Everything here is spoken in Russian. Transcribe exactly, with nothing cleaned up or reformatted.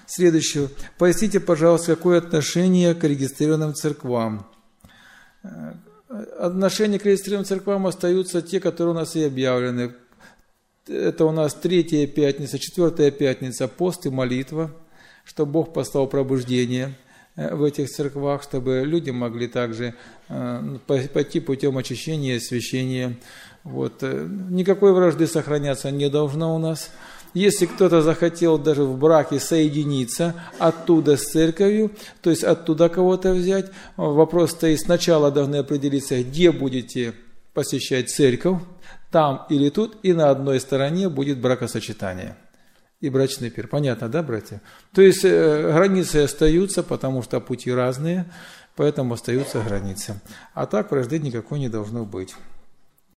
Следующее. Поясните, пожалуйста, какое отношение к регистрированным церквам? Отношения к регистрированным церквам остаются те, которые у нас и объявлены. Это у нас третья пятница, четвертая пятница, пост и молитва, чтобы Бог послал пробуждение в этих церквах, чтобы люди могли также пойти путем очищения и освящения. Вот. Никакой вражды сохраняться не должно у нас. Если кто-то захотел даже в браке соединиться оттуда с церковью, то есть оттуда кого-то взять, вопрос стоит, сначала должны определиться, где будете посещать церковь, там или тут, и на одной стороне будет бракосочетание и брачный пир. Понятно, да, братья? То есть э, границы остаются, потому что пути разные, поэтому остаются границы. А так вражды никакой не должно быть.